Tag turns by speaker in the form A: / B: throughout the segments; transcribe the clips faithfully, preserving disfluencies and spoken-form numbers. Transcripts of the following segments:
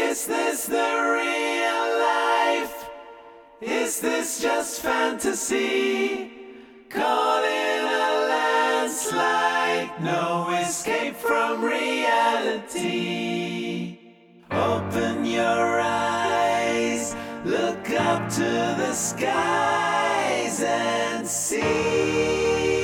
A: Is this the real life? Is this just fantasy? Caught in a landslide, no escape from reality. Open your eyes, look up to the skies and see.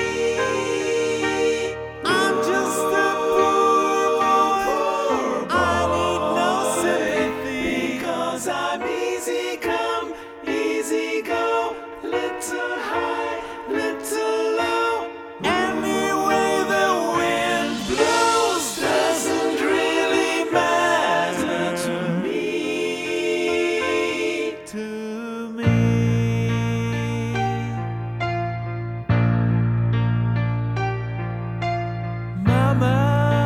A: I'm just a poor boy, I need no sympathy, because I'm easy come, easy go, little high, little low. Any way the wind blows doesn't really matter to me, to me. Mama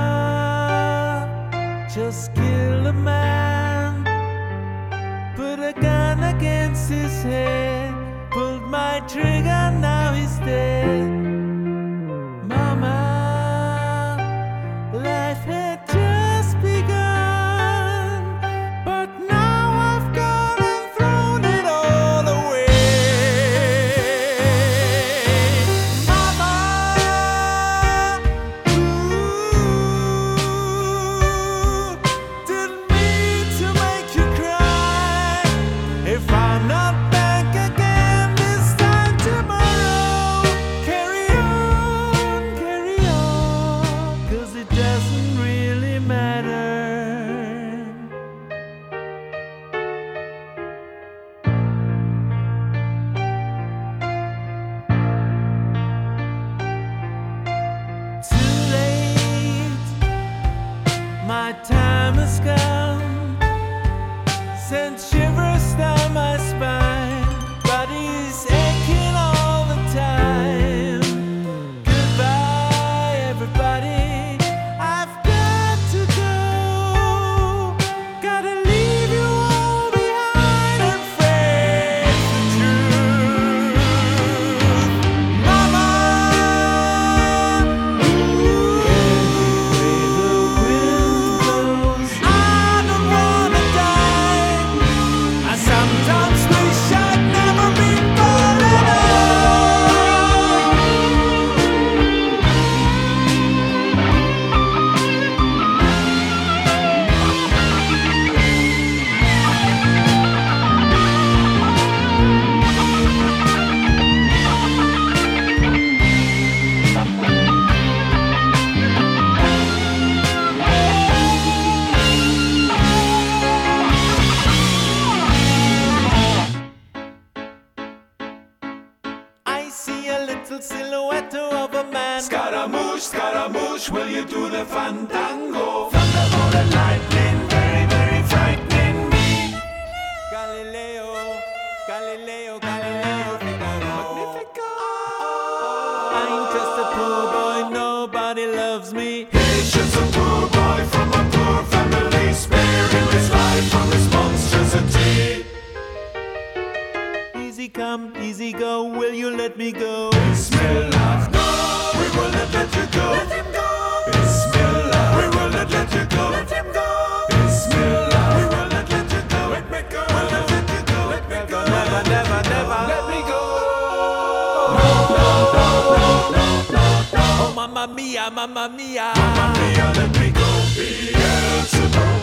A: just killed a man, put a gun against his head, pulled my trigger, now he's dead. Mama, life had just begun, but now I've gone and thrown it all away. Mama, ooh, didn't mean to make you cry. If I'm not back again this time tomorrow, carry on, carry on, 'cause it doesn't really matter. Too late, my time has come, sent shivers down my spine, body's aching all the time. Goodbye, everybody, I've got to go, gotta leave you all behind and face the truth. Mama, ooh, the wind blows, I don't wanna die. I sometimes wish I'd never been born at all. I see a little silhouette of a man.
B: Scaramouche, Scaramouche, will you do the fandango? Thunderbolt and lightning, very, very frightening me.
A: Galileo, Galileo, Galileo, Figaro.
B: Magnifico.
A: I ain't just a poor boy, nobody loves me.
B: He's just a poor boy from a poor family, sparing his life from his monstrosity.
A: Easy come, easy go, will you let me go?
B: Bismillah, no, we will not let you go. Let him go. Bismillah, we will not let you go. Let him go. Bismillah, we will not let you go. Let me go. We'll not let you go. Let me go.
A: Never, never, never.
B: Let me go. No, no, no, no, no, no, no.
A: Oh, mamma mia, mamma mia.
B: Mamma mia, let me go. Beelzebub.